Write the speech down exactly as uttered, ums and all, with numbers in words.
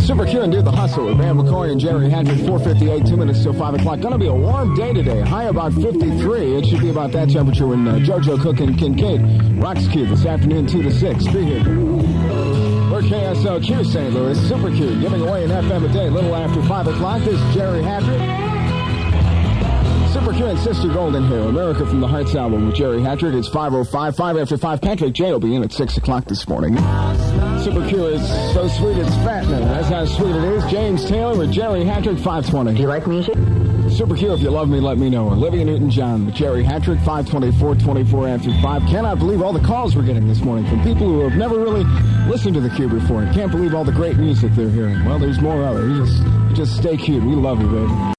Super Q and Do the Hustle with Van McCoy and Jerry Hattrick, four fifty-eight, two minutes till five o'clock. Going to be a warm day today. High about fifty-three. It should be about that temperature when uh, JoJo Cook and Kincaid rocks Q this afternoon, two to six. Be here. We're K S L Q Saint Louis. Super Q giving away an F M a day a little after five o'clock. This is Jerry Hattrick. Super Q and Sister Golden here. America from the Hearts album with Jerry Hattrick. It's five oh five, five after five. Patrick J will be in at six o'clock this morning. Super Q is so sweet it's fattening. That's how sweet it is. James Taylor with Jerry Hattrick, five twenty. Do you like music? Super Q, if you love me, let me know. Olivia Newton-John with Jerry Hattrick, five twenty-four, twenty-four after five. Cannot believe all the calls we're getting this morning from people who have never really listened to the Q before. Can't believe all the great music they're hearing. Well, there's more of it. You just, you just stay cute. We love you, baby.